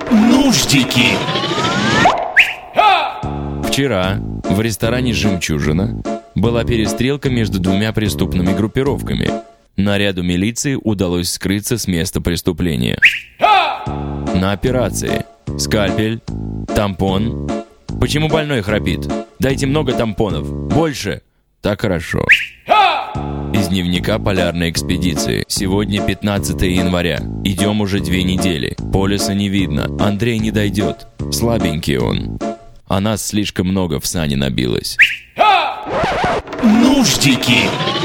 Нуждики. Вчера в ресторане «Жемчужина» была перестрелка между двумя преступными группировками. Наряду милиции удалось скрыться с места преступления. На операции скальпель, тампон. Почему больной храпит? Дайте много тампонов. Больше. Так хорошо. Из дневника полярной экспедиции. Сегодня 15 января. Идем уже 2 недели. Полюса не видно. Андрей не дойдет. Слабенький он. А нас слишком много в сани набилось. Нуждики.